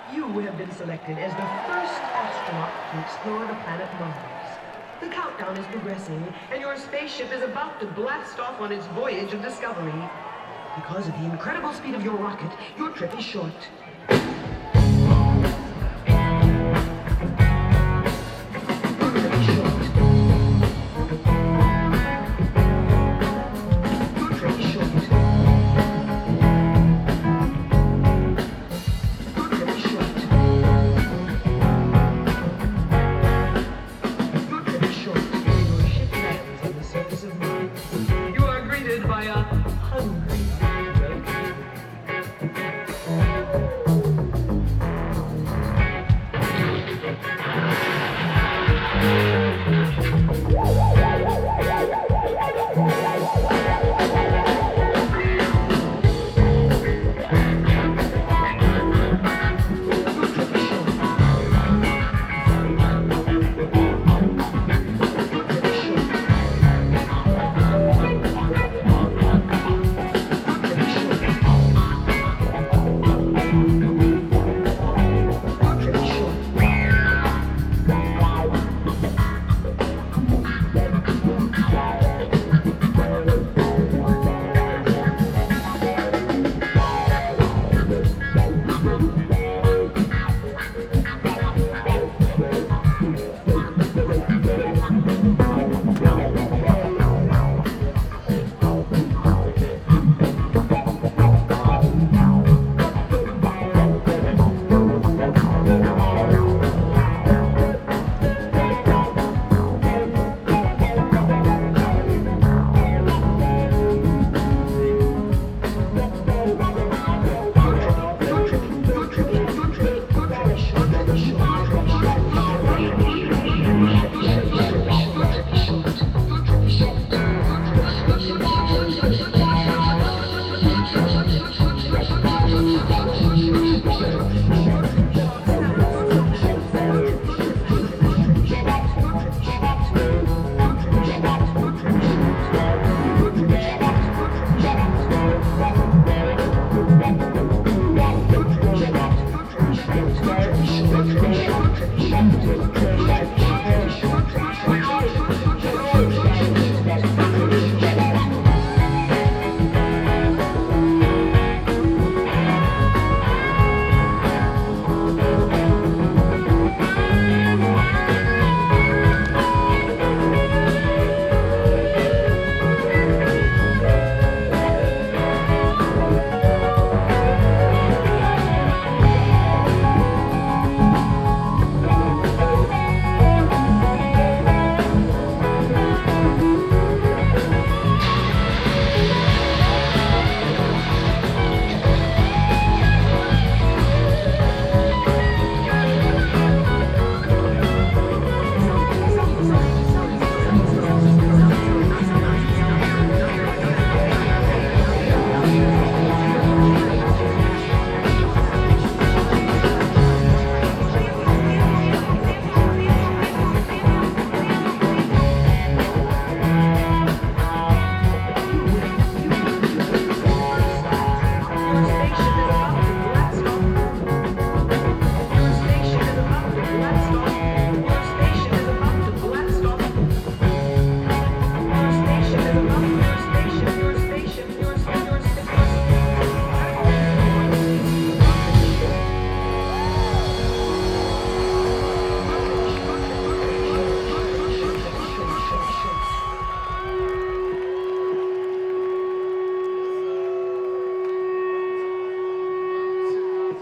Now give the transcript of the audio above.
You have been selected as the first astronaut to explore the planet Mars. The countdown is progressing, and your spaceship is about to blast off on its voyage of discovery. Because of the incredible speed of your rocket, your trip is short. Your trip is short. Your trip is short. Your trip is short. Your trip is short. Your ship lands on the surface of Mars. You are greeted by a hungry welcome.